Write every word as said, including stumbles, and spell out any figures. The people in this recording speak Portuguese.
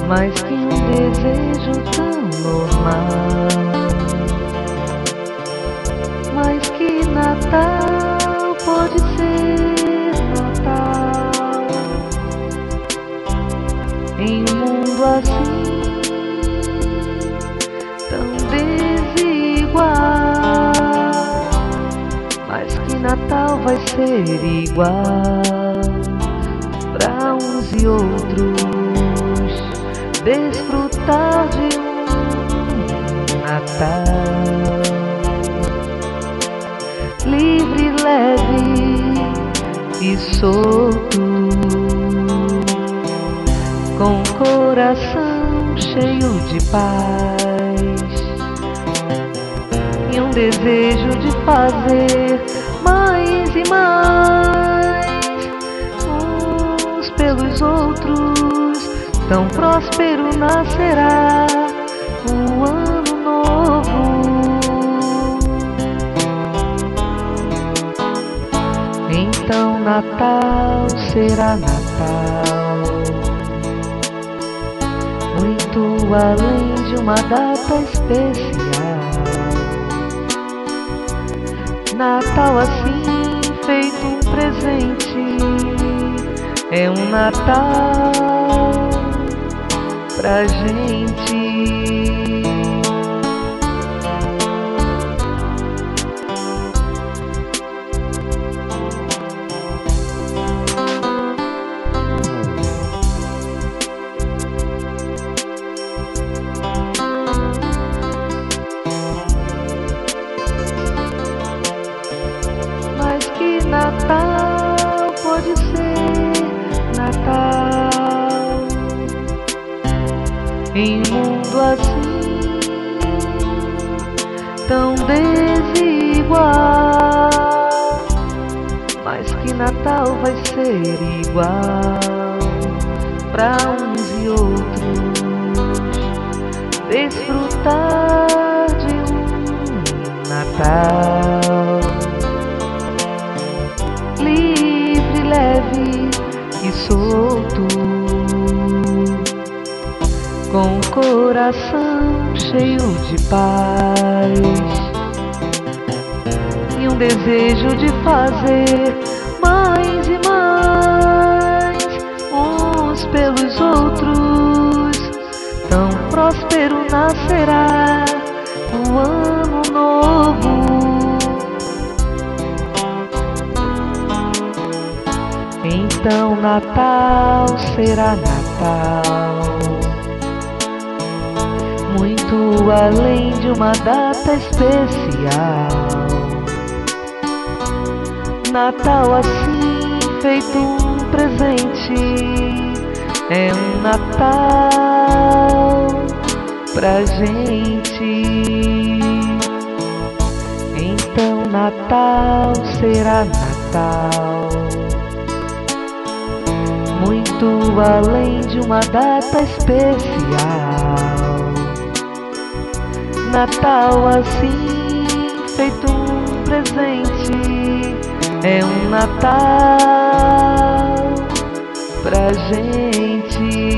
mais que um desejo tão normal. Mas que Natal pode ser Natal em um mundo assim tão desigual. Mas que Natal vai ser igual para uns e outros, desfrutar de um Natal livre, leve e solto, com coração cheio de paz e um desejo de fazer mais e mais uns pelos outros. Tão próspero nascerá o ano novo. Então Natal será Natal, muito além de uma data especial. Natal assim, feito um presente, é um Natal pra gente. Natal pode ser Natal em um mundo assim tão desigual. Mas que Natal vai ser igual para uns e outros, desfrutar de um Natal livre, leve e solto, com coração cheio de paz e um desejo de fazer mais e mais uns pelos outros. Tão próspero nascerá o ano novo. Então Natal será Natal, muito além de uma data especial. Natal assim, feito um presente, é um Natal pra gente. Então Natal será Natal, muito além de uma data especial. Natal assim, feito um presente, é um Natal pra gente.